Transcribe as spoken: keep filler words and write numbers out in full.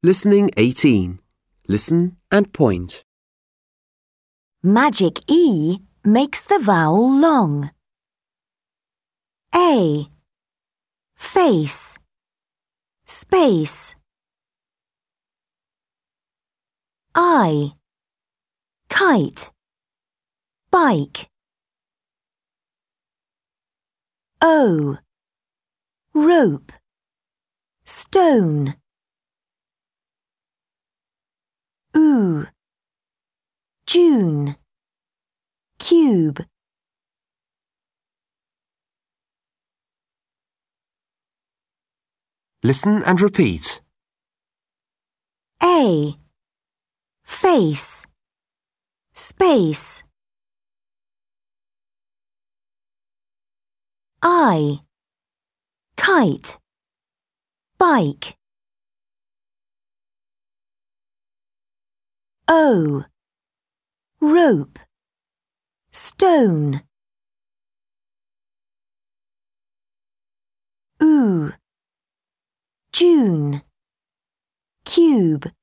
Listening eighteen. Listen and point. Magic E makes the vowel long. A. Face. Space. I. Kite. Bike. O. Rope. Stone. Oo. June. Cube. Listen and repeat. A. Face. Space. I. Kite. Bike. O. Rope. Stone. Oo. June. Cube.